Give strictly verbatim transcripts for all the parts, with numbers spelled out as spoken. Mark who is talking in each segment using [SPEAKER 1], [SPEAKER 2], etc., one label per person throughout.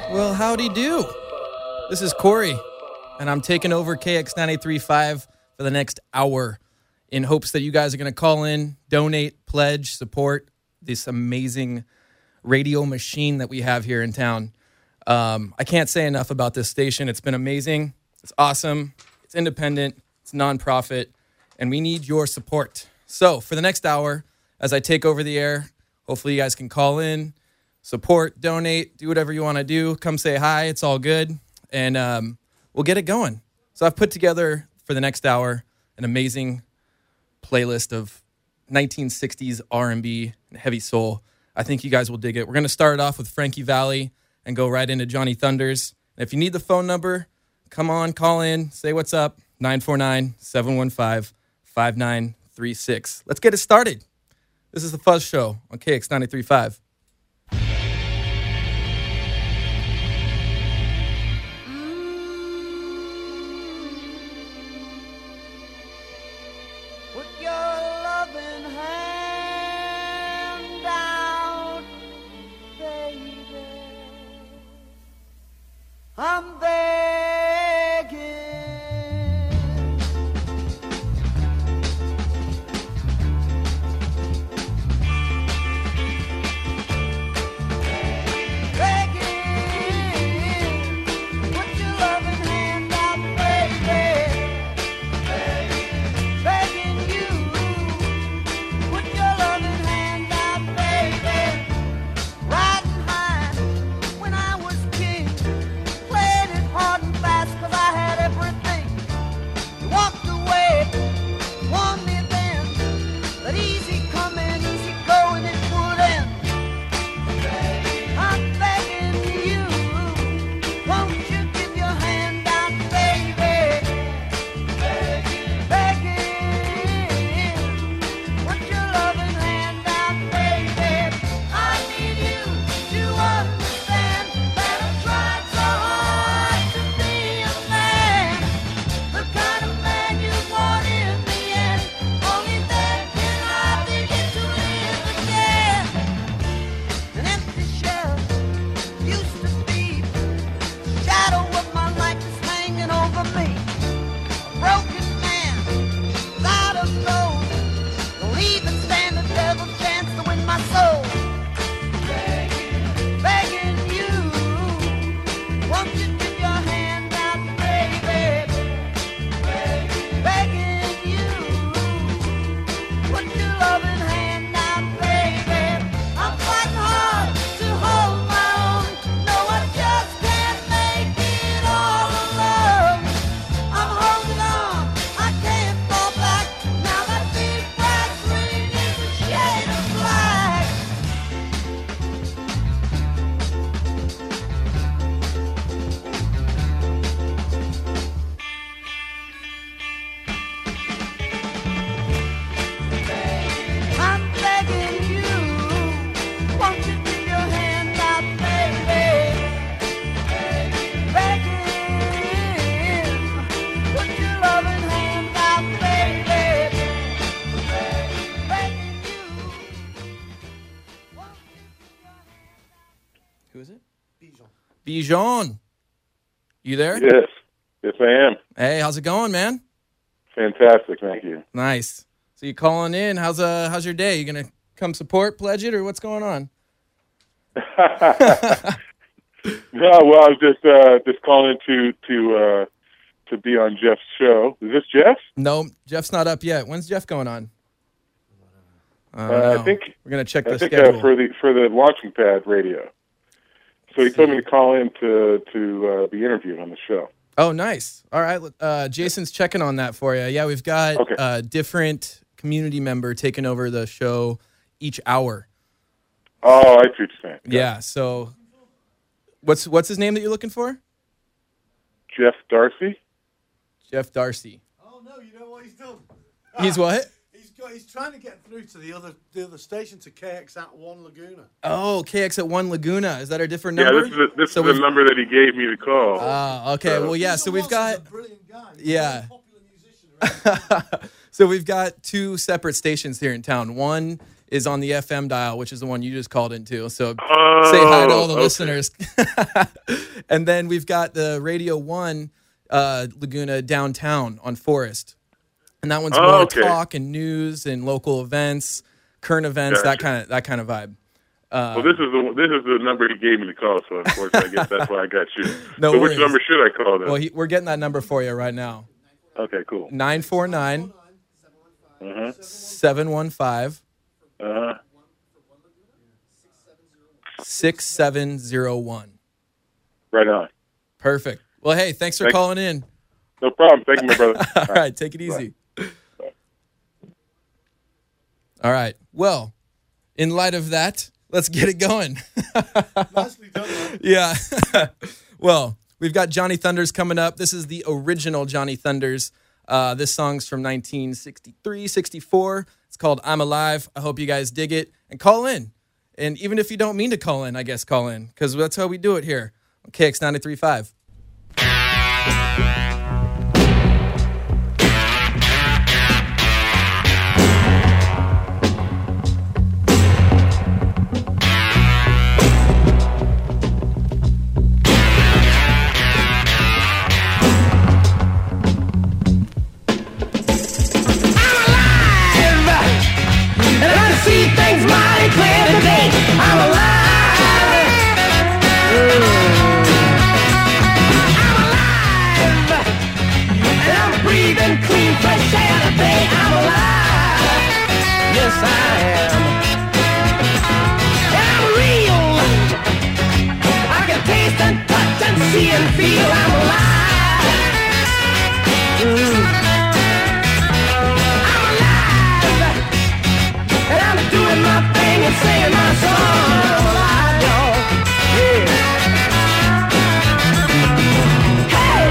[SPEAKER 1] Well, howdy do. This is Corey, and I'm taking over K X ninety-three point five for the next hour in hopes that you guys are going to call in, donate, pledge, support this amazing radio machine that we have here in town. Um, I can't say enough about this station. It's been amazing. It's awesome. It's independent. It's nonprofit, and we need your support. So for the next hour, as I take over the air, hopefully you guys can call in, support, donate, do whatever you want to do. Come say hi. It's all good. And um, we'll get it going. So I've put together for the next hour an amazing playlist of nineteen sixties R and B and heavy soul. I think you guys will dig it. We're going to start it off with Frankie Valli and go right into Johnny Thunders. And if you need the phone number, come on, call in, say what's up, nine four nine, seven one five, five nine three six. Let's get it started. This is The Fuzz Show on K X ninety-three point five.
[SPEAKER 2] I'm begging. Begging. Put your loving hand out, baby. Begging. Begging you. Put your loving hand out, baby. Riding high when I was king. Played it hard and fast cause I had everything. You walked away, warned me then that easy coming, easy going it would end. I'm begging you, won't you give your hand out, baby? Begging, put your loving hand out, baby. I need you to understand that I've tried so hard to be a man, the kind of man you want in the end. Only then can I begin to live again. An empty shell used to be the shadow of my life is hanging over me. A broken man without a soul, don't even stand a devil's chance to win my soul. Begging you, won't you give your hand out, baby? Begging you, put your loving hand out, baby. I'm fighting hard to hold my own. No, I just can't make it all alone. I'm holding on, I can't fall back. Now that big brass ring is a shade of black. I'm begging you, won't you give your hand out, baby? Begging, put your loving hand out, baby. Begging you, won't you give your hand out?
[SPEAKER 1] Who is it? Bijan. You there?
[SPEAKER 3] Yes, yes, I am.
[SPEAKER 1] Hey, how's it going, man?
[SPEAKER 3] Fantastic, thank you.
[SPEAKER 1] Nice. So you calling in? How's uh how's your day? You gonna come support, pledge it, or what's going on?
[SPEAKER 3] No, well, I was just uh, just calling to to uh, to be on Jeff's show. Is this Jeff?
[SPEAKER 1] No, Jeff's not up yet. When's Jeff going on? I, don't
[SPEAKER 3] Uh,
[SPEAKER 1] know.
[SPEAKER 3] I think
[SPEAKER 1] we're gonna check
[SPEAKER 3] I
[SPEAKER 1] the
[SPEAKER 3] think
[SPEAKER 1] schedule.
[SPEAKER 3] uh, for the for the Launching Pad Radio. So he told me to call in to to uh, be interviewed on the show.
[SPEAKER 1] Oh, nice. All right. Uh, Jason's checking on that for you. Yeah, we've got
[SPEAKER 3] Okay.
[SPEAKER 1] a different community member taking over the show each hour.
[SPEAKER 3] Oh, I see what you're saying.
[SPEAKER 1] Yeah. So, what's what's his name that you're looking for?
[SPEAKER 3] Jeff Darcy.
[SPEAKER 1] Jeff Darcy.
[SPEAKER 4] Oh no, you know what he's done?
[SPEAKER 1] He's what?
[SPEAKER 4] He's got. He's trying to get through to the other the other station to K X at One Laguna.
[SPEAKER 1] Oh, K X at One Laguna. Is that a different
[SPEAKER 3] Yeah,
[SPEAKER 1] number?
[SPEAKER 3] this is a, this
[SPEAKER 1] So
[SPEAKER 3] is the
[SPEAKER 1] we've-
[SPEAKER 3] number that he gave me to call.
[SPEAKER 1] Ah, okay.
[SPEAKER 3] So-
[SPEAKER 1] Well, yeah. So we've got.
[SPEAKER 4] Watson's a brilliant guy. He's
[SPEAKER 1] Yeah.
[SPEAKER 4] a very popular musician around.
[SPEAKER 1] So we've got two separate stations here in town. One is on the F M dial, which is the one you just called into. So
[SPEAKER 3] Oh,
[SPEAKER 1] say hi to all the
[SPEAKER 3] okay.
[SPEAKER 1] listeners. And then we've got the Radio One uh, Laguna downtown on Forest. And that one's
[SPEAKER 3] Oh,
[SPEAKER 1] more
[SPEAKER 3] okay.
[SPEAKER 1] talk and news and local events, current events, that
[SPEAKER 3] Gotcha.
[SPEAKER 1] kind of that kind of vibe.
[SPEAKER 3] Well, this is the this is the number he gave me to call, so unfortunately, I guess that's why I got you.
[SPEAKER 1] No
[SPEAKER 3] so
[SPEAKER 1] worries.
[SPEAKER 3] which number should I call then?
[SPEAKER 1] Well, he, we're getting that number for you right now.
[SPEAKER 3] Okay, cool.
[SPEAKER 1] nine four nine,
[SPEAKER 3] Uh-huh.
[SPEAKER 1] seven one five,
[SPEAKER 3] Uh-huh.
[SPEAKER 1] six seven zero one.
[SPEAKER 3] Right on.
[SPEAKER 1] Perfect. Well, hey, thanks for
[SPEAKER 3] Thank-
[SPEAKER 1] calling in.
[SPEAKER 3] No problem. Thank you, my brother.
[SPEAKER 1] All right, take it easy. All right. Well, in light of that, let's get it going.
[SPEAKER 4] Nicely done, man.
[SPEAKER 1] Yeah. Well, we've got Johnny Thunders coming up. This is the original Johnny Thunders. Uh, this song's from nineteen sixty-three, sixty-four. It's called I'm Alive. I hope you guys dig it. And call in. And even if you don't mean to call in, I guess call in. Because that's how we do it here on K X ninety-three point five.
[SPEAKER 2] And I see things mighty clear today. I'm alive. I'm alive. And I'm breathing clean, fresh air today. I'm alive. Yes, I am. And I'm real. I can taste and touch and see and feel. I'm alive. Mm. And I'm doing my thing and singing my song. I'm alive, y'all. Yeah. Hey!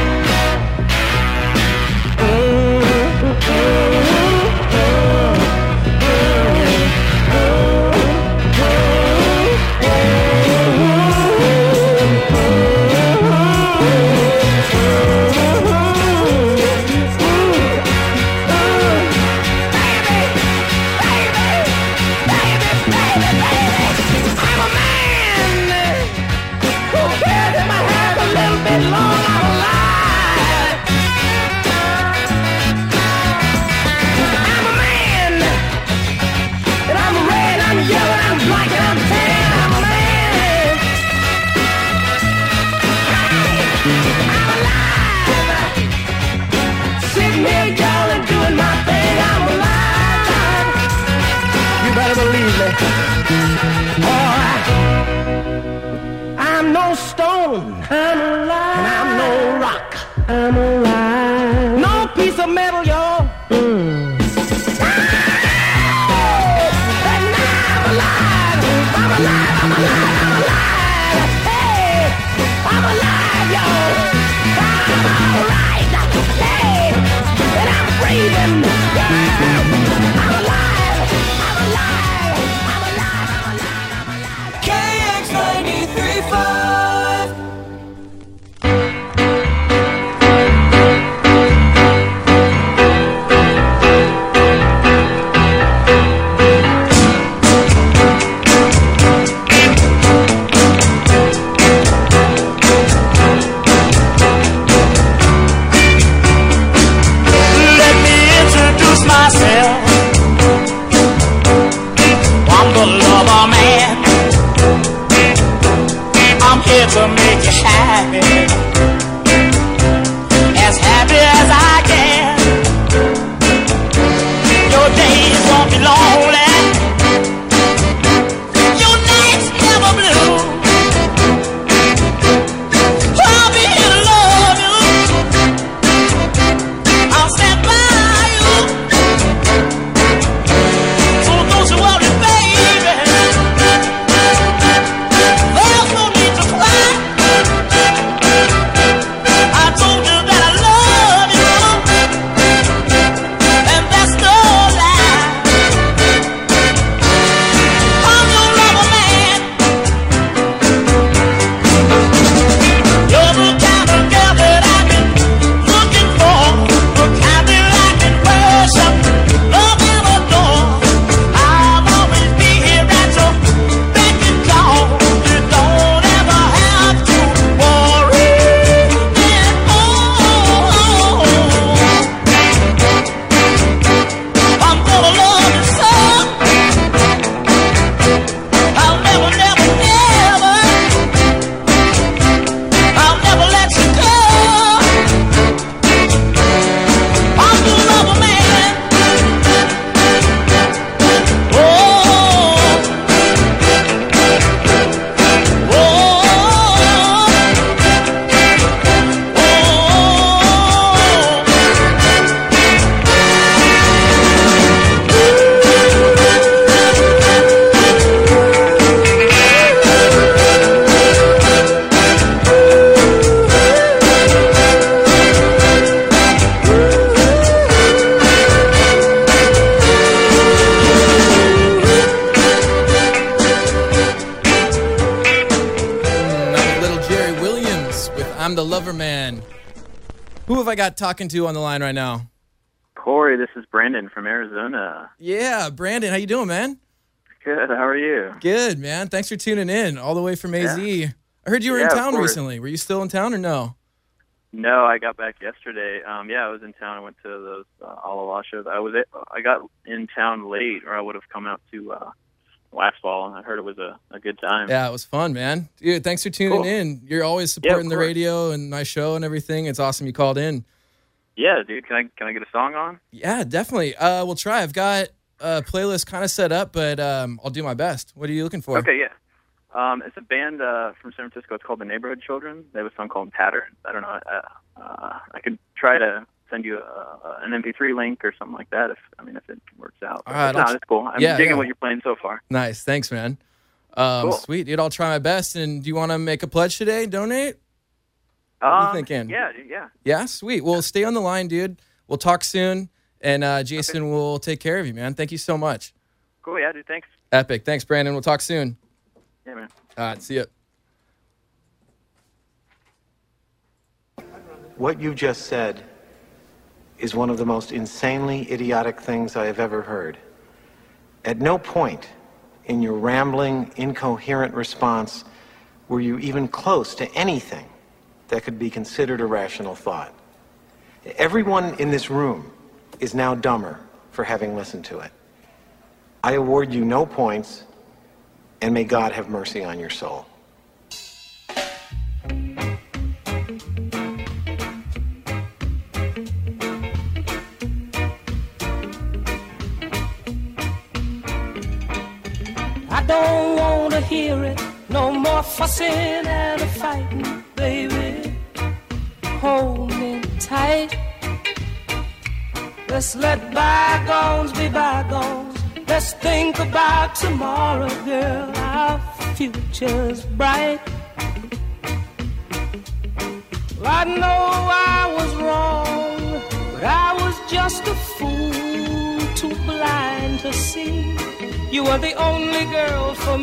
[SPEAKER 2] Sitting here, y'all, and doing my thing. I'm alive. You better believe me. All right. I'm no stone. I'm alive. And I'm no rock. I'm alive. No piece of metal, y'all. Mm. And I'm alive. I'm alive. I'm alive. I'm alive. Hey, I'm alive, y'all. I'm all right. Hey, and I'm breathing. Yeah. I'm alive. I'm alive. I'm alive. I'm alive. I'm alive. K X ninety-three point five.
[SPEAKER 5] Let me introduce myself. I'm the lover man. I'm here to make you happy, as happy as I can. Your days won't be lonely, your nights never blue. I'll be here to love you. I'll stand by you. So don't you worry, baby. There's no need to cry. I told you that I love you, and that's no lie.
[SPEAKER 1] I'm the lover man. Who have I got talking to on the line right now?
[SPEAKER 6] Corey, this is Brandon from Arizona.
[SPEAKER 1] Yeah, Brandon, how you doing, man?
[SPEAKER 6] Good, how are you?
[SPEAKER 1] Good, man. Thanks for tuning in all the way from A Z.
[SPEAKER 6] Yeah.
[SPEAKER 1] I heard you were
[SPEAKER 6] Yeah,
[SPEAKER 1] in
[SPEAKER 6] of
[SPEAKER 1] town
[SPEAKER 6] course.
[SPEAKER 1] recently. Were you still in town or no?
[SPEAKER 6] No, I got back yesterday. Um, yeah, I was in town. I went to those uh, Alawa shows. I was I got in town late, or I would have come out to uh, Wax Ball. I heard it was a, a good time.
[SPEAKER 1] Yeah, it was fun, man. Dude, thanks for tuning
[SPEAKER 6] Cool.
[SPEAKER 1] in. You're always supporting the
[SPEAKER 6] course.
[SPEAKER 1] radio and my show and everything. It's awesome you called in.
[SPEAKER 6] Yeah, dude. Can I can I get a song on?
[SPEAKER 1] Yeah, definitely. Uh, we'll try. I've got a playlist kind of set up, but um, I'll do my best. What are you looking for?
[SPEAKER 6] Okay, yeah. Um, it's a band uh, from San Francisco. It's called the Neighborhood Children. They have a song called Patterns. I don't know. Uh, uh, I could try to send you a, an M P three link or something like that. If I mean, if it works out.
[SPEAKER 1] All right,
[SPEAKER 6] no,
[SPEAKER 1] I'll tr-
[SPEAKER 6] it's cool. I'm
[SPEAKER 1] yeah,
[SPEAKER 6] digging
[SPEAKER 1] yeah.
[SPEAKER 6] what you're playing so far.
[SPEAKER 1] Nice. Thanks, man. Um,
[SPEAKER 6] Cool.
[SPEAKER 1] Sweet, dude. I'll try my best. And do you want to make a pledge today? Donate? What are you
[SPEAKER 6] Um,
[SPEAKER 1] thinking?
[SPEAKER 6] Yeah, dude, yeah.
[SPEAKER 1] Yeah, sweet. Well, stay on the line, dude. We'll talk soon. And uh, Jason will take care of you, man. Thank you so much.
[SPEAKER 6] Cool. Yeah, dude. Thanks.
[SPEAKER 1] Epic. Thanks, Brandon. We'll talk soon.
[SPEAKER 6] Yeah, man.
[SPEAKER 1] All right. See ya.
[SPEAKER 7] What you just said is one of the most insanely idiotic things I have ever heard. At no point in your rambling, incoherent response were you even close to anything that could be considered a rational thought. Everyone in this room is now dumber for having listened to it. I award you no points, and may God have mercy on your soul.
[SPEAKER 5] I don't want to hear it. No more fussing and a fighting, baby. Hold me tight. Let's let bygones be bygones. Let's think about tomorrow, girl. Our future's bright. Well, I know I was wrong, but I was just a fool, too blind to see. You were the only girl for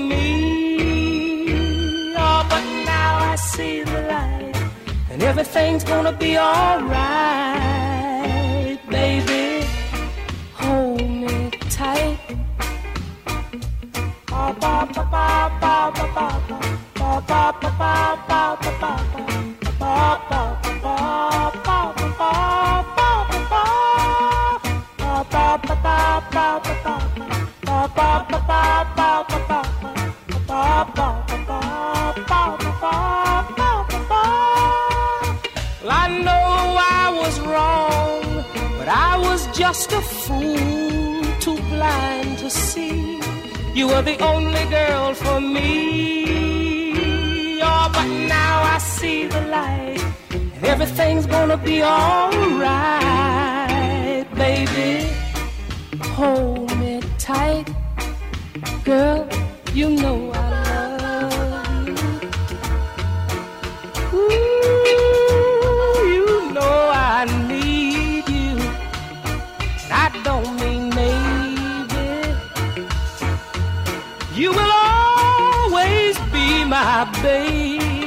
[SPEAKER 5] me. Oh, but now I see the light, and everything's gonna be alright, baby. Hold me tight. Ba ba ba ba ba ba ba ba ba ba ba ba ba ba. Well, I know I was wrong, but I was just a fool, too blind to see. You were the only girl for me. Oh, but now I see the light. Everything's gonna be alright, baby. Hold me tight. Girl, you know I love you. Ooh, you know I need you. And I don't mean maybe. You will always be my baby.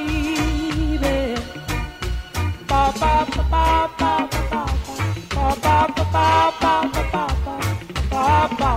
[SPEAKER 5] Ba ba ba ba ba ba ba ba ba ba ba ba ba ba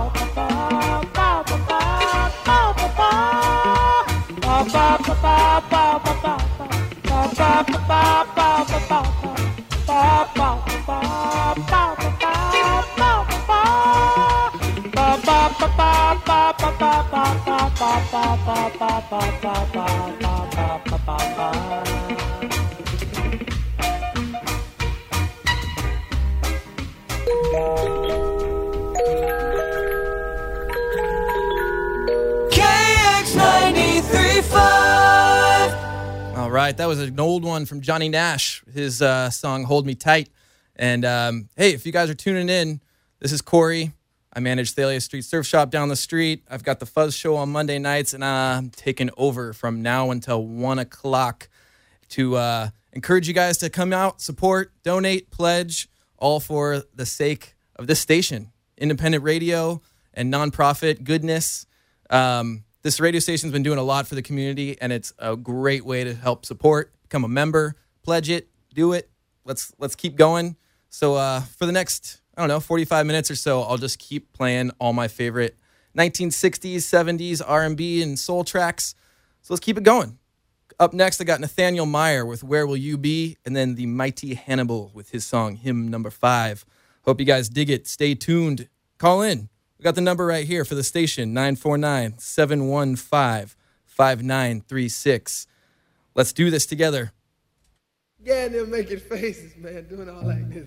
[SPEAKER 1] All right, that was an old one from Johnny Nash, his uh, song Hold Me Tight. And um, hey, if you guys are tuning in, this is Corey. I manage Thalia Street Surf Shop down the street. I've got the Fuzz Show on Monday nights, and I'm taking over from now until one o'clock to uh, encourage you guys to come out, support, donate, pledge, all for the sake of this station, independent radio and nonprofit goodness. Um, this radio station's been doing a lot for the community, and it's a great way to help support, become a member, pledge it, do it. Let's let's keep going. So uh, for the next, I don't know, forty-five minutes or so, I'll just keep playing all my favorite nineteen sixties, seventies R and B and soul tracks. So let's keep it going. Up next, I got Nathaniel Meyer with Where Will You Be? And then the Mighty Hannibal with his song, Hymn Number Five. Hope you guys dig it. Stay tuned. Call in. We got the number right here for the station, nine four nine, seven one five, five nine three six. Let's do this together.
[SPEAKER 8] Yeah, and they're making faces, man, doing all like this.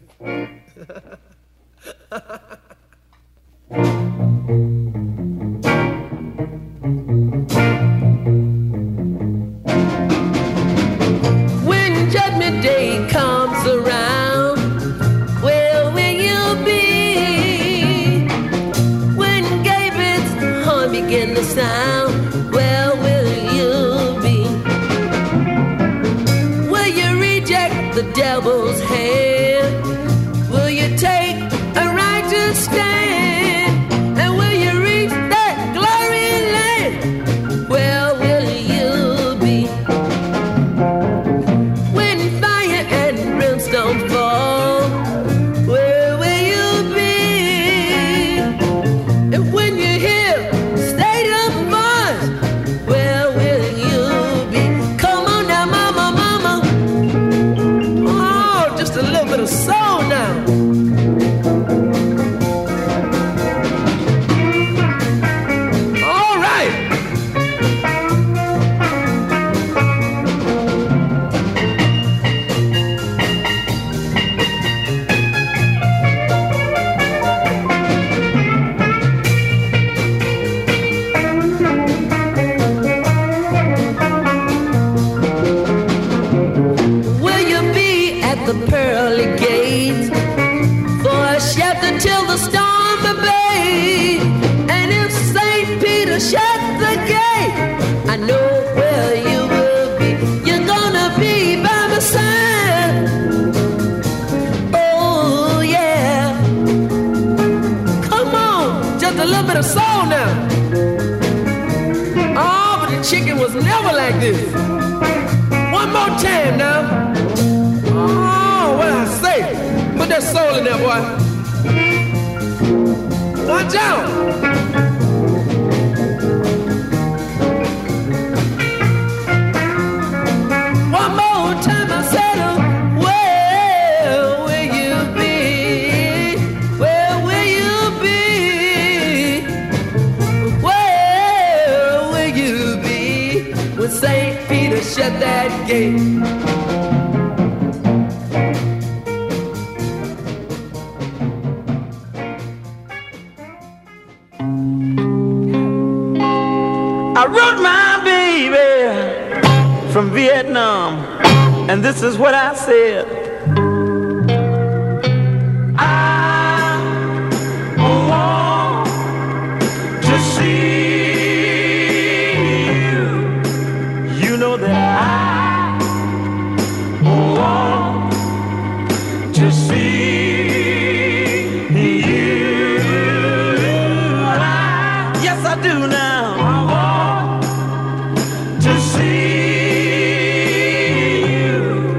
[SPEAKER 9] When Judgment Day comes around, where will you be? When David's horn begin to sound, where will you be? Will you reject the devil's hand? Will you take a righteous stand? And will you reach that glory land? Where will you be? When fire and brimstone fall, where will you be? And when you hear stadium voice, where will you be? Come on now, mama, mama. Oh, just a little bit of soul now. All right. Will you be at the pearly gates for a shelter till the storm abates? And if Saint Peter shuts the gate, I know where you will be. You're gonna be by my side. Oh yeah. Come on, just a little bit of soul now. Oh, but the chicken was never like this. One more time now. Oh, what I say? Put that soul in there, boy. Watch out. One more time I said, uh, where will you be? Where will you be? Where will you be when Saint Peter shut that gate?
[SPEAKER 10] I wrote my baby from Vietnam, and this is what I said. I want to see you. You know that I want to see you. I, yes, I do now. To see you,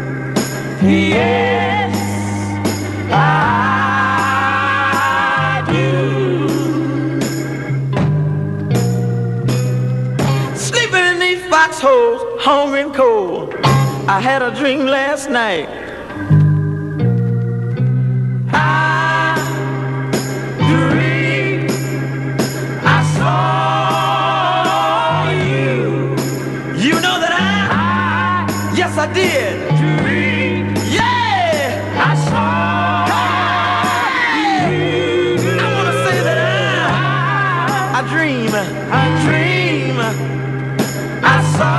[SPEAKER 10] yes, I do. Sleeping in these foxholes, hungry and cold. I had a dream last night. I dreamed I saw. Yes, I did. Dream. Yeah, I saw you. I want to say that I, I dream, I dream, I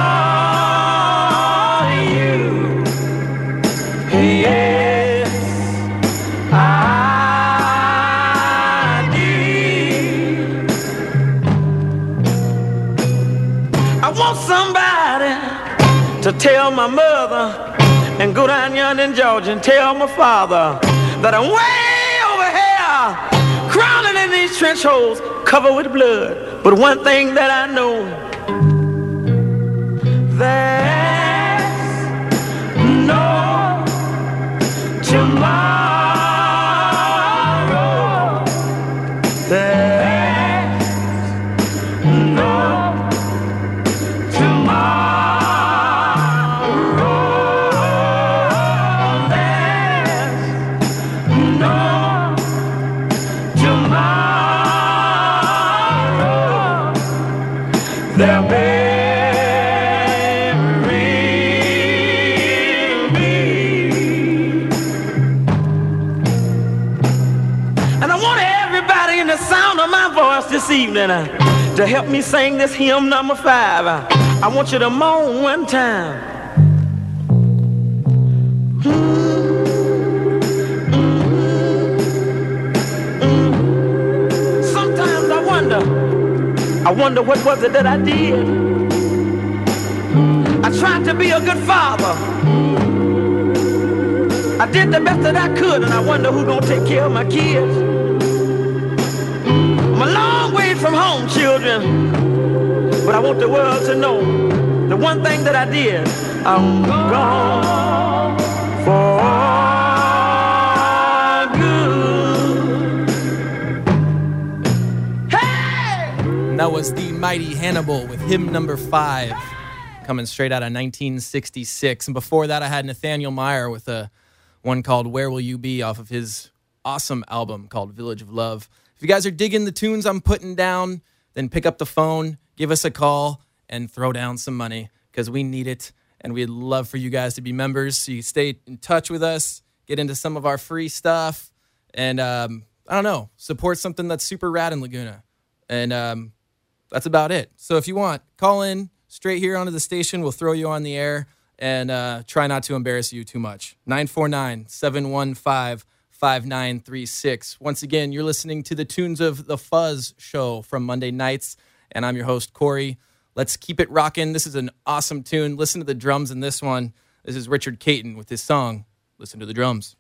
[SPEAKER 10] saw you. Yes, I did. I want somebody to tell my mother and go down yonder in Georgia and tell my father that I'm way over here crawling in these trench holes covered with blood. But one thing that I know, there's no evening uh, to help me sing this hymn number five. Uh, I want you to moan one time. Sometimes I wonder, I wonder what was it that I did. I tried to be a good father. I did the best that I could, and I wonder who's gonna take care of my kids. I'm a long way from home, children, but I want the world to know the one thing that I did. I'm gone for good. Hey!
[SPEAKER 1] And that was the mighty Hannibal with hymn number five, coming straight out of nineteen sixty-six. And before that, I had Nathaniel Meyer with a one called Where Will You Be off of his awesome album called Village of Love. If you guys are digging the tunes I'm putting down, then pick up the phone, give us a call, and throw down some money because we need it. And we'd love for you guys to be members so you stay in touch with us, get into some of our free stuff, and um, I don't know, support something that's super rad in Laguna. And um, that's about it. So if you want, call in straight here onto the station. We'll throw you on the air. And uh, try not to embarrass you too much. nine four nine, seven one five, five nine three six. Once again, you're listening to the tunes of The Fuzz Show from Monday nights, and I'm your host, Corey. Let's keep it rocking. This is an awesome tune. Listen to the drums in this one. This is Richard Caton with his song, Listen to the Drums.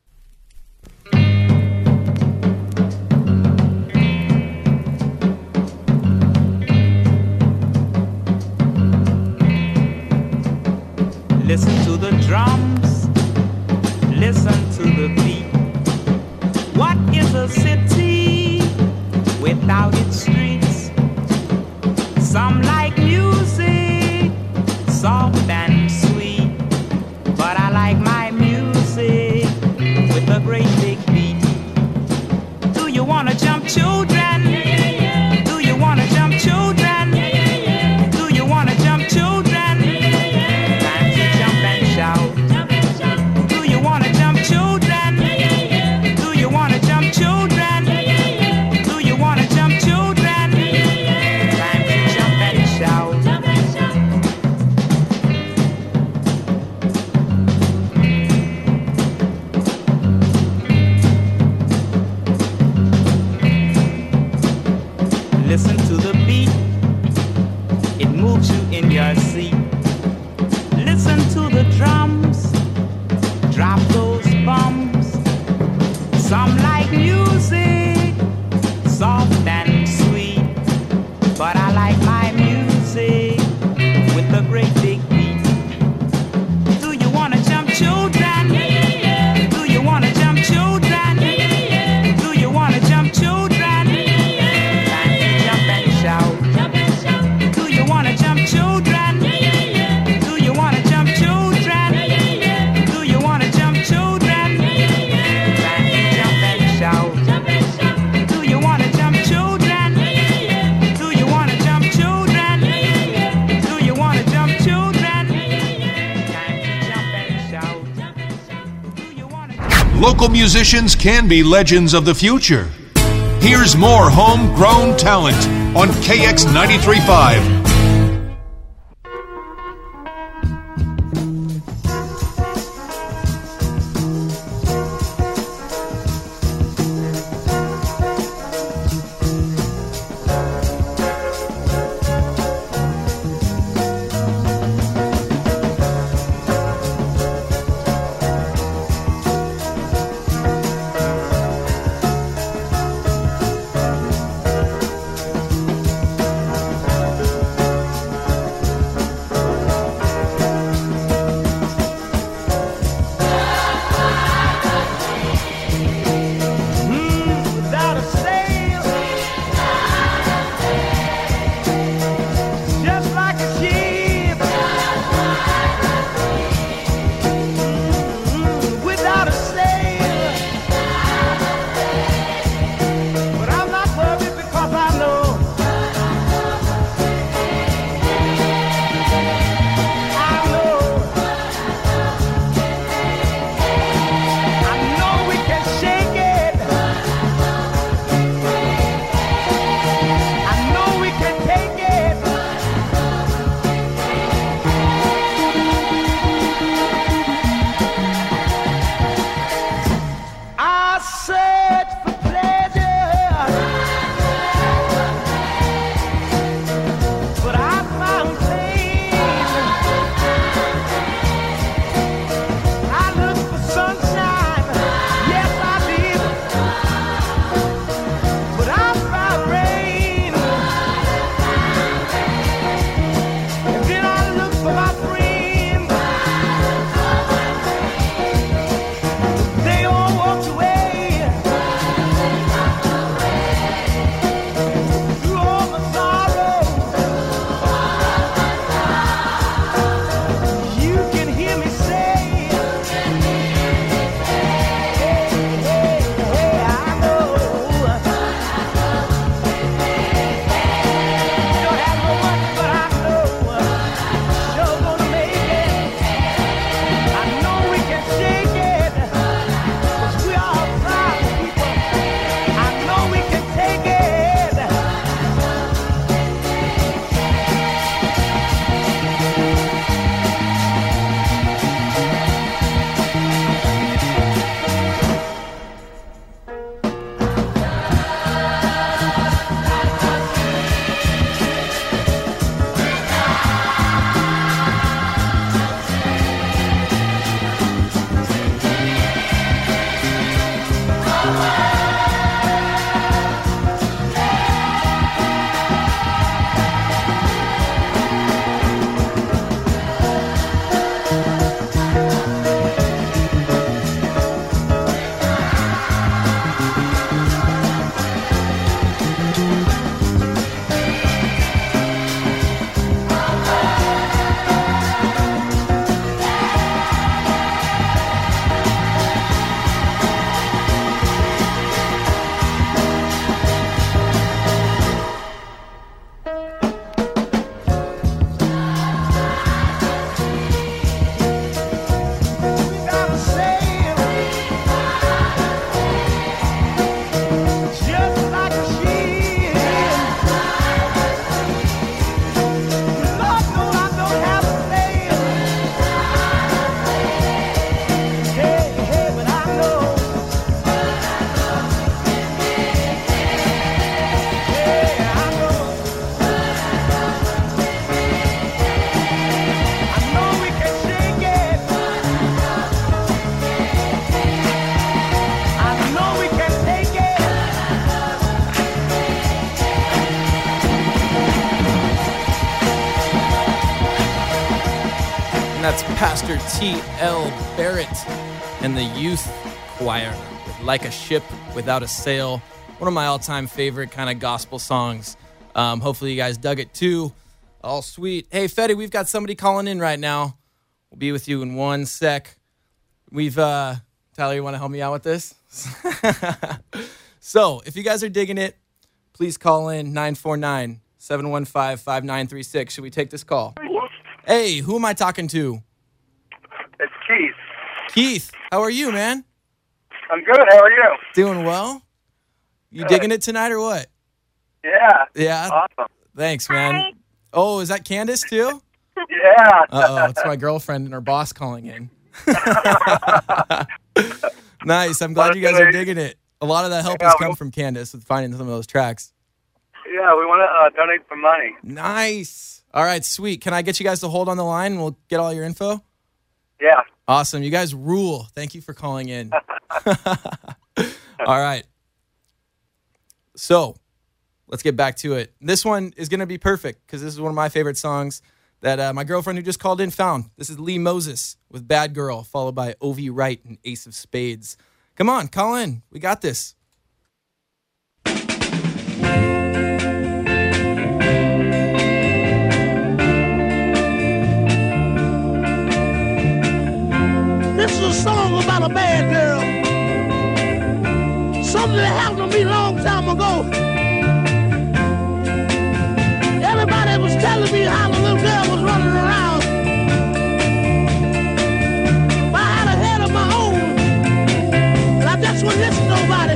[SPEAKER 11] Listen to the drums, listen to the beat. What is a city without its streets? Some like music, soft and sweet, but I like my music with a great big beat. Do you wanna jump, children? Do you wanna jump, children? Do you wanna jump, children? Do you wanna jump, children? Do you wanna jump, children? Do you wanna jump, children? Time to jump and shout. Listen to the beat, it moves you in your seat. Listen to the drums, drop those bombs. Some like music, soft and sweet, but I like my music with a great big beat. Do you wanna jump, children? Do you wanna jump, children? Do you wanna jump, children? Time to jump and shout. Do you wanna jump, children? Do you wanna jump, children? Do you wanna jump, children? Time to jump and shout. Do you wanna jump, children? Do you wanna jump, children? Do you wanna jump, children? Time to jump and shout. Do you wanna
[SPEAKER 12] Local musicians can be legends of the future. Here's more homegrown talent on K X ninety-three point five.
[SPEAKER 1] Pastor T L Barrett and the Youth Choir, Like a Ship Without a Sail. One of my all-time favorite kind of gospel songs. Um, hopefully you guys dug it too. All sweet. Hey, Fetty, we've got somebody calling in right now. We'll be with you in one sec. We've, uh, Tyler, you want to help me out with this? So, if you guys are digging it, please call in nine four nine, seven one five, five nine three six. Should we take this call? Hey, who am I talking to?
[SPEAKER 13] It's Keith.
[SPEAKER 1] Keith, how are you, man?
[SPEAKER 13] I'm good. How are you?
[SPEAKER 1] Doing well? You
[SPEAKER 13] Good.
[SPEAKER 1] digging it tonight or what?
[SPEAKER 13] Yeah.
[SPEAKER 1] Yeah?
[SPEAKER 13] Awesome.
[SPEAKER 1] Thanks, man. Oh, is that Candace too?
[SPEAKER 13] Yeah.
[SPEAKER 1] Uh-oh, it's my girlfriend and her boss calling in. Nice. I'm glad you guys are digging it. A lot of that help
[SPEAKER 13] Yeah,
[SPEAKER 1] has
[SPEAKER 13] we-
[SPEAKER 1] come from Candace with finding some of those tracks.
[SPEAKER 13] Yeah, we want to uh, donate some money.
[SPEAKER 1] Nice. All right, sweet. Can I get you guys to hold on the line and we'll get all your info?
[SPEAKER 13] Yeah.
[SPEAKER 1] Awesome. You guys rule. Thank you for calling in. All right. So let's get back to it. This one is going to be perfect because this is one of my favorite songs that uh, my girlfriend who just called in found. This is Lee Moses with Bad Girl, followed by O V Wright and Ace of Spades. Come on, call in. We got this.
[SPEAKER 14] This is a song about a bad girl. Something that happened to me a long time ago. Everybody was telling me how the little girl was running around. But I had a head of my own, and I just wouldn't listen to nobody.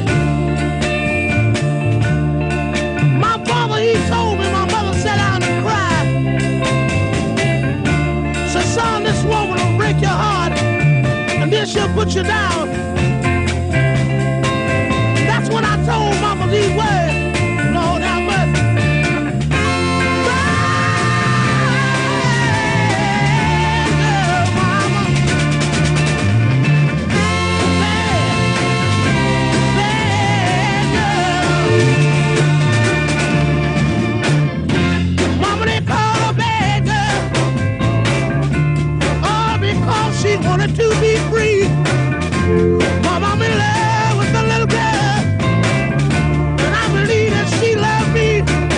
[SPEAKER 14] My father, he told me, my mother sat down and cried. Said, son, this woman will break your heart, and then she'll put you down. That's when I told mama these words. Lord have mercy. Bad girl, mama. Bad, bad girl. Mama, they call her bad girl. All because she wanted to be free. Mama, I'm in love with the little girl, and I believe that she loved me.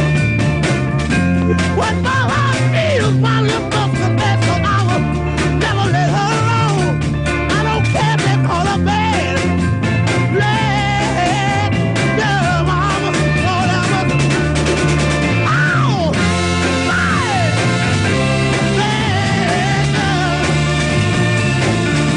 [SPEAKER 14] What my heart feels, my lips must confess, so I will never let her alone. I don't care if they call her bad. Bad girl, mama, Lord have mercy. Ow! Bad, bad girl.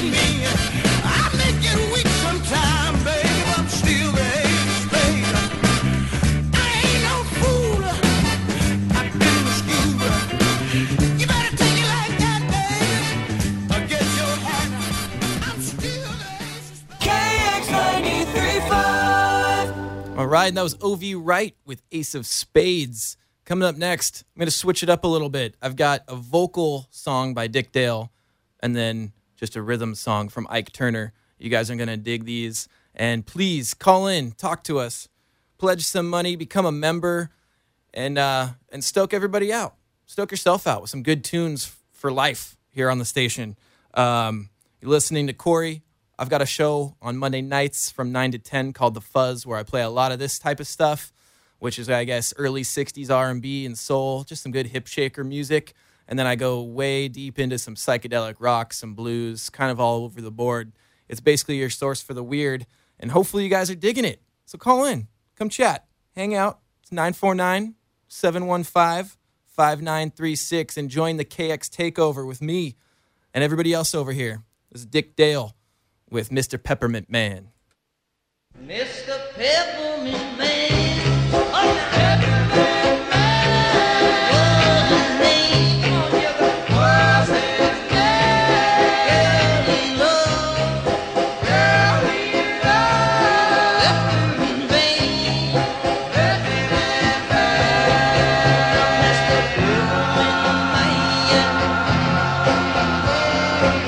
[SPEAKER 14] need me. I may get weak sometime, babe. I'm still the ace, babe. I ain't no fool. I've been to school. You better take it like that, baby. Or get your hat. I'm still the ace.
[SPEAKER 9] K X ninety-three point five.
[SPEAKER 1] All right, and that was O V Wright with Ace of Spades. Coming up next, I'm going to switch it up a little bit. I've got a vocal song by Dick Dale and then just a rhythm song from Ike Turner. You guys are going to dig these. And please call in, talk to us, pledge some money, become a member, and uh, and stoke everybody out. Stoke yourself out with some good tunes f- for life here on the station. Um, you're listening to Corey. I've got a show on Monday nights from nine to ten called The Fuzz, where I play a lot of this type of stuff, which is, I guess, early sixties R and B and soul, just some good hip shaker music. And then I go way deep into some psychedelic rock, some blues, kind of all over the board. It's basically your source for the weird, and hopefully you guys are digging it. So call in, come chat, hang out. It's nine four nine, seven one five, five nine three six, and join the K X Takeover with me and everybody else over here. This is Dick Dale with Mister Peppermint Man.
[SPEAKER 9] Mister Peppermint Man. Oh, now. Peppermint Man. What's his name? What's his name? Girl, he love. Girl, he love. Peppermint Man. Peppermint Man. Mister Peppermint Man. Peppermint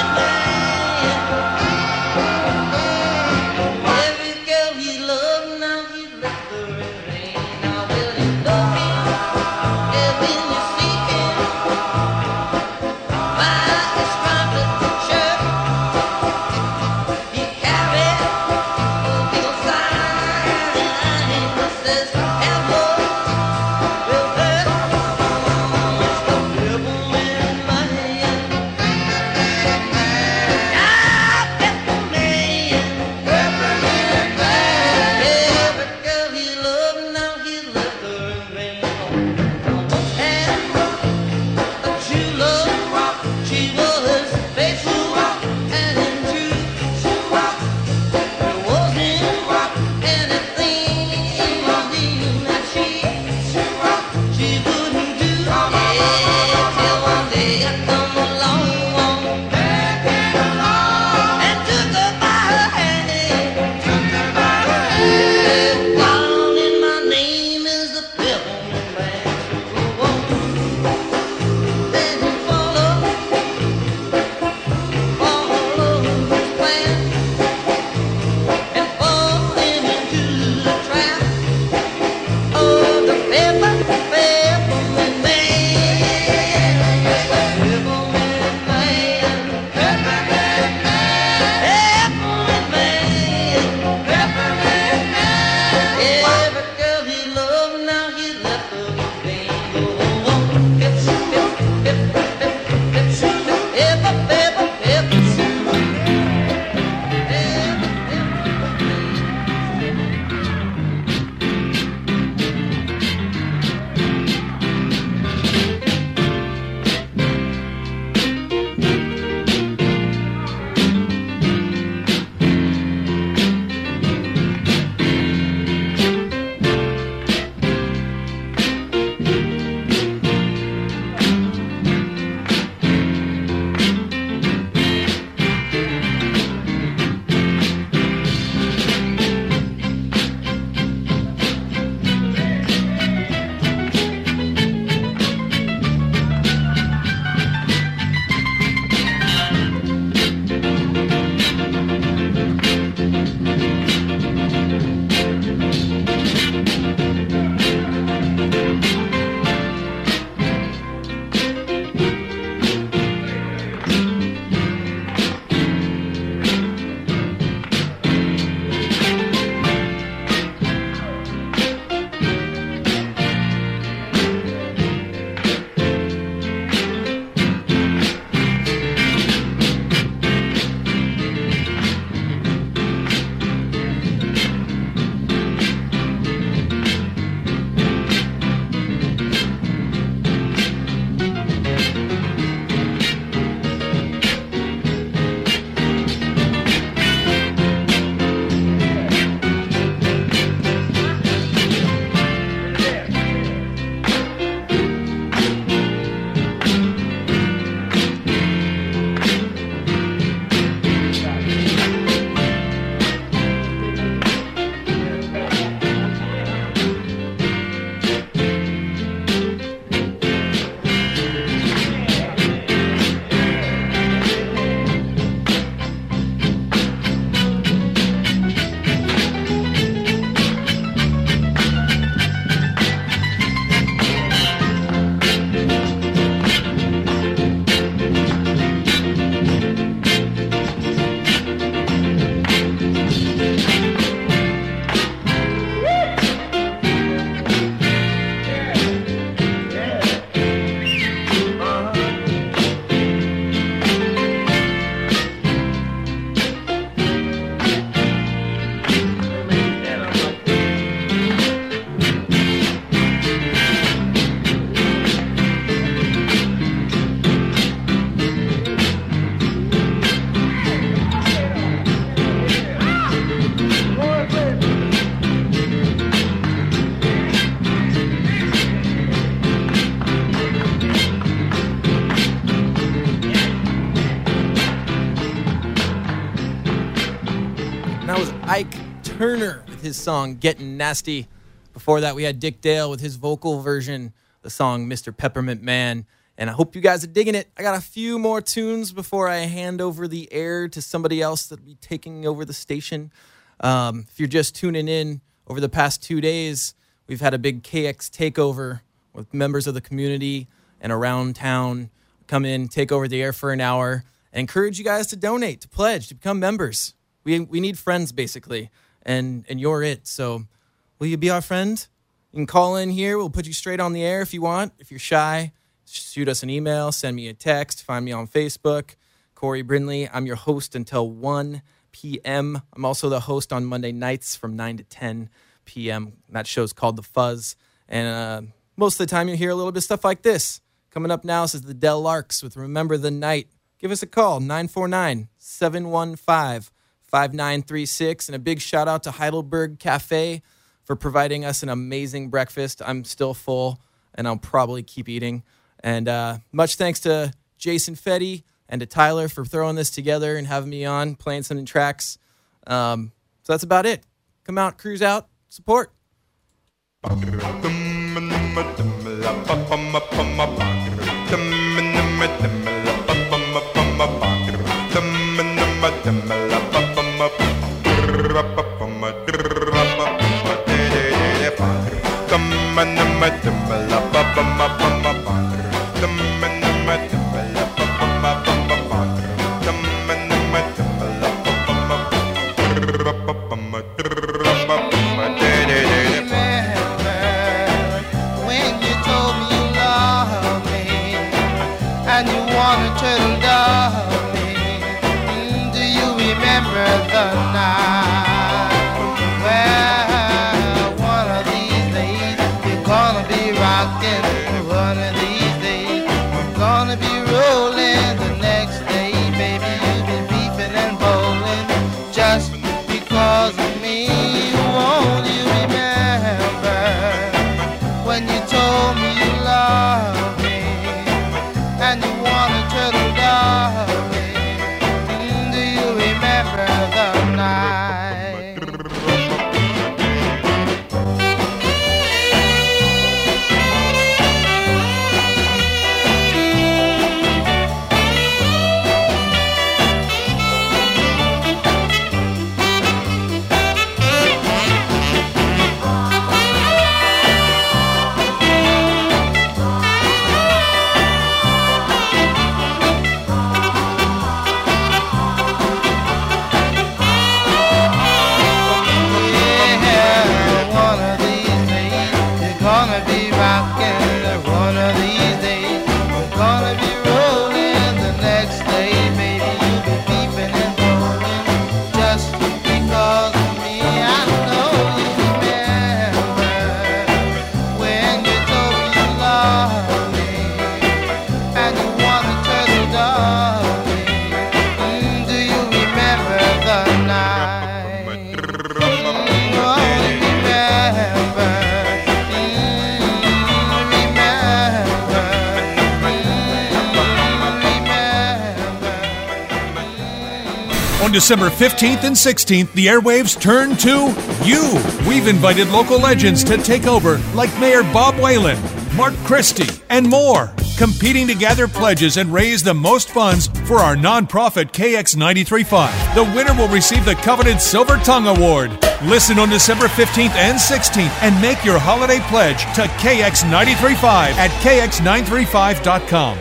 [SPEAKER 9] Man. Every girl he loved now.
[SPEAKER 1] that was Ike Turner with his song Getting Nasty. Before that, we had Dick Dale with his vocal version of the song Mister Peppermint Man. And I hope you guys are digging it. I got a few more tunes before I hand over the air to somebody else that'll be taking over the station. Um, if you're just tuning in, over the past two days, we've had a big K X takeover with members of the community and around town come in, take over the air for an hour, and encourage you guys to donate, to pledge, to become members. We we need friends, basically, and, and you're it. So will you be our friend? You can call in here. We'll put you straight on the air if you want. If you're shy, shoot us an email, send me a text, find me on Facebook. Corey Brindley. I'm your host until one p.m. I'm also the host on Monday nights from nine to ten p.m. That show's called The Fuzz. And uh, most of the time you'll hear a little bit of stuff like this. Coming up now, this is the Del Larks with Remember the Night. Give us a call, nine four nine, seven one five, five nine three six. And a big shout out to Heidelberg Cafe for providing us an amazing breakfast. I'm still full, and I'll probably keep eating. And uh, much thanks to Jason Fetty and to Tyler for throwing this together and having me on, playing some tracks. Um, so that's about it. Come out, cruise out, support.
[SPEAKER 12] December fifteenth and sixteenth, the airwaves turn to you. We've invited local legends to take over, like Mayor Bob Whalen, Mark Christie, and more, competing to gather pledges and raise the most funds for our nonprofit K X ninety-three point five. The winner will receive the coveted Silver Tongue Award. Listen on December fifteenth and sixteenth and make your holiday pledge to K X ninety-three point five at K X nine three five dot com.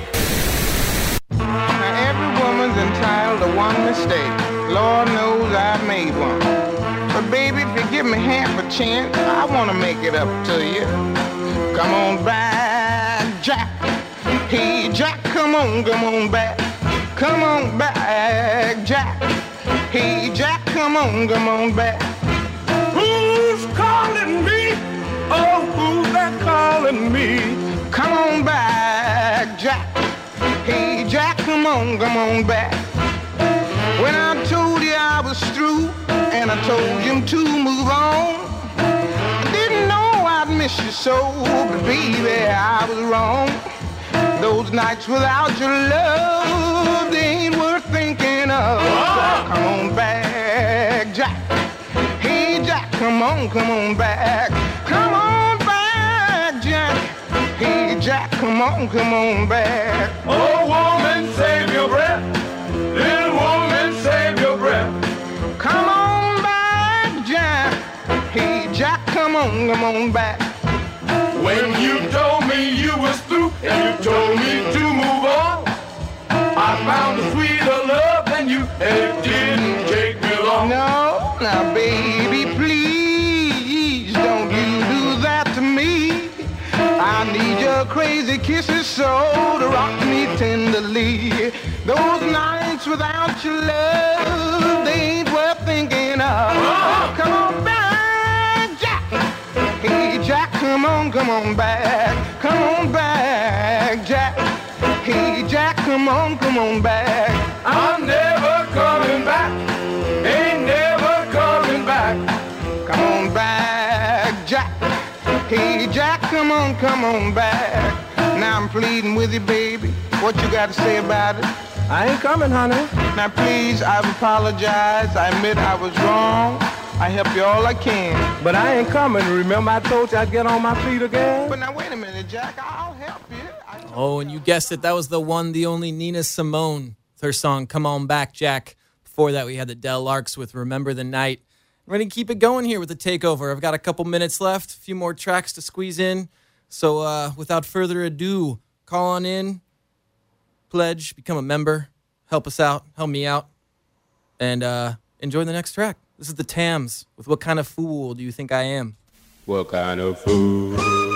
[SPEAKER 15] Every woman's entitled to one mistake. Lord knows I made one. But baby, if you give me half a chance, I want to make it up to you. Come on back, Jack. Hey, Jack, come on, come on back. Come on back, Jack. Hey, Jack, come on, come on back. Who's calling me? Oh, who's that calling me? Come on back, Jack. Hey, Jack, come on, come on back. When I told you I was through, and I told you to move on, I didn't know I'd miss you so, but baby, I was wrong. Those nights without your love, they ain't worth thinking of. Come on back, Jack. come on, come on back. Come on back, Jack. Hey, Jack, come on, come on back.
[SPEAKER 10] Oh, woman, save your breath. Little woman, save your breath.
[SPEAKER 15] Come on back, Jack. Hey, Jack, come on, come on back.
[SPEAKER 10] When you told me you was through and you told me to move on, I found a sweeter love than you, and it didn't take me long.
[SPEAKER 15] No, now, baby, please don't you do that to me. I need your crazy kisses so to rock me tenderly. Those nights without your love, they ain't worth thinking of. Oh, come on back, Jack. Hey, Jack, come on, come on back. Come on back, Jack. Hey, Jack, come on, come on back.
[SPEAKER 10] I'm never coming back. Ain't never coming back.
[SPEAKER 15] Come on back, Jack. Hey, Jack, come on, come on back. Now I'm pleading with you, baby. What you got to say about it?
[SPEAKER 10] I ain't coming, honey.
[SPEAKER 15] Now, please, I've apologized. I admit I was wrong. I help you all I can.
[SPEAKER 10] But I ain't coming. Remember I told you I'd get on my feet again?
[SPEAKER 15] But now, wait a minute, Jack. I'll help you. I
[SPEAKER 1] Oh, and you guessed it. That was the one, the only Nina Simone with her song, Come On Back, Jack. Before that, we had the Del Larks with Remember the Night. We're going to keep it going here with the takeover. I've got a couple minutes left, a few more tracks to squeeze in. So uh, without further ado, call on in, pledge, become a member, help us out, help me out, and uh, enjoy the next track. This is the Tams with What Kind of Fool Do You Think I Am?
[SPEAKER 16] What kind of fool?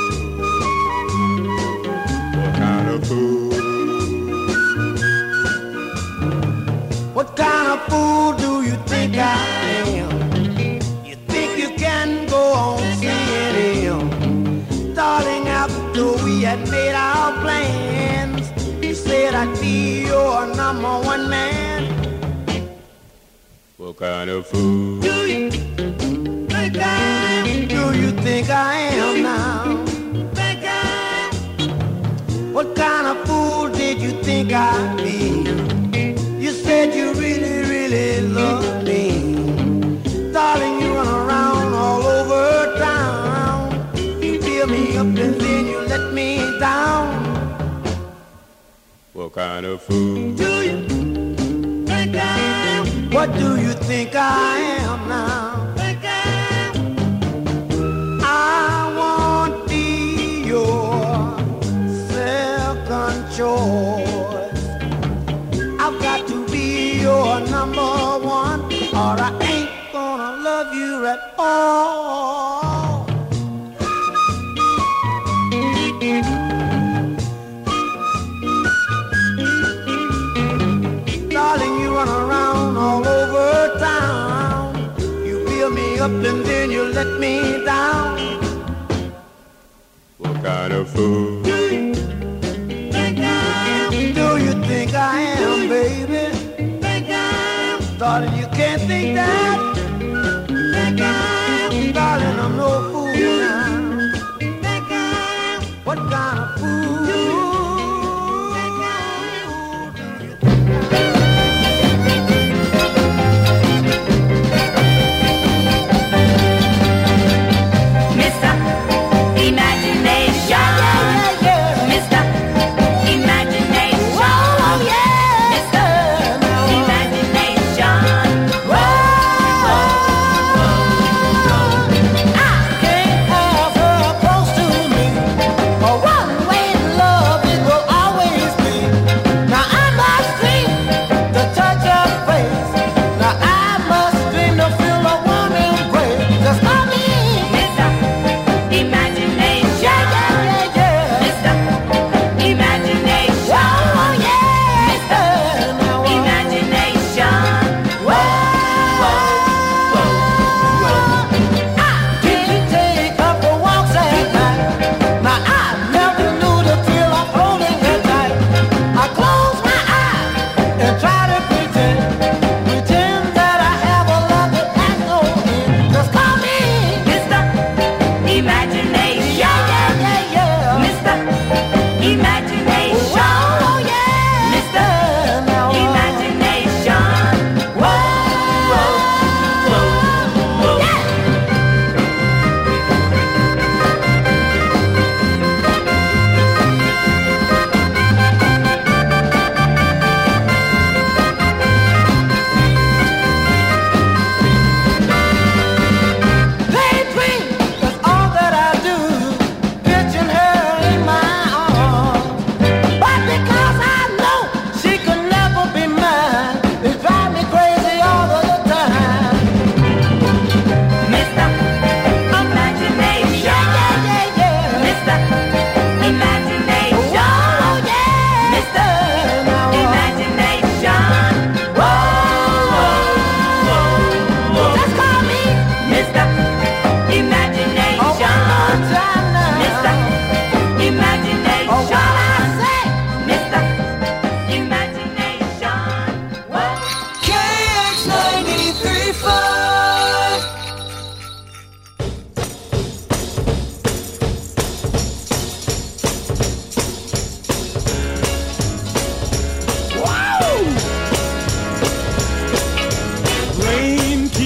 [SPEAKER 16] What kind of fool?
[SPEAKER 2] What kind of fool do you think I am? You think you can go on seeing him? Darling, after we had made our plans, you said I'd be your number one man.
[SPEAKER 16] What kind of fool?
[SPEAKER 2] Do you think I am? Do you think I am now? Think I am? What kind of fool did you think I'd be? You said you really, really love me. Darling, you run around all over town. You fill me up and then you let me down.
[SPEAKER 16] What kind of fool?
[SPEAKER 2] Do you think I am? What do you think I am now? Think I am? I won't be your second choice. I've got to be your number one, or I ain't gonna love you at all. Darling, you run around all over town. You fill me up and then you let me down.
[SPEAKER 16] What kind of fool?
[SPEAKER 2] Do you think I am? Do you think I am, baby? Think I am? Darling, you can't think that. Think I am? Darling, I'm no fool now. Think I am? What kind of fool?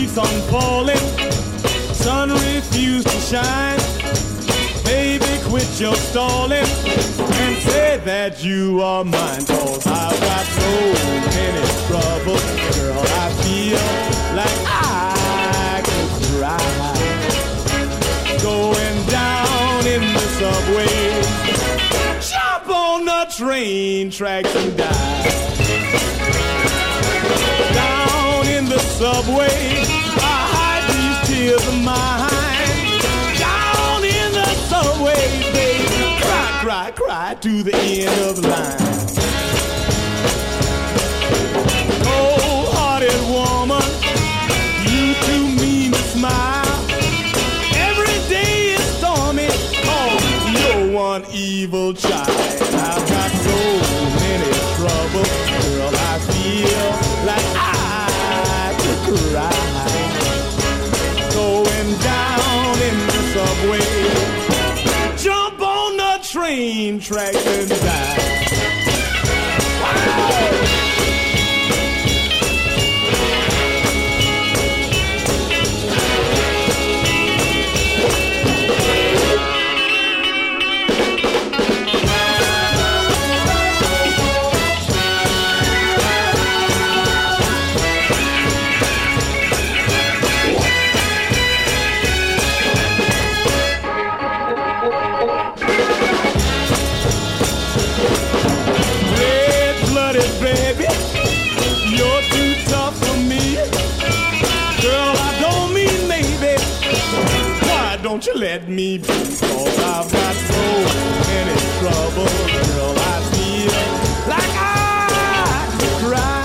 [SPEAKER 17] keeps on falling. Sun refused to shine. Baby, quit your stalling and say that you are mine. Cause I've got so many troubles, girl, I feel like I could cry. Going down in the subway, jump on the train tracks and die. Down in the subway, I hide these tears of mine. Down in the subway, baby, cry, cry, cry to the end of the line. Cold-hearted woman, you too mean to smile. Every day is stormy, oh, you're one evil child. I've got so many troubles, girl, I feel like I could cry. Going down in the subway, jump on the train tracks and die. Wow. Baby, you're too tough for me. Girl, I don't mean maybe. Why don't you let me be? Cause I've got so many troubles. Girl, I feel like I could cry.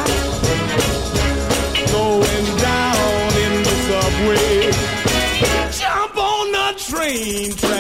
[SPEAKER 17] Going down in the subway, jump on the train track.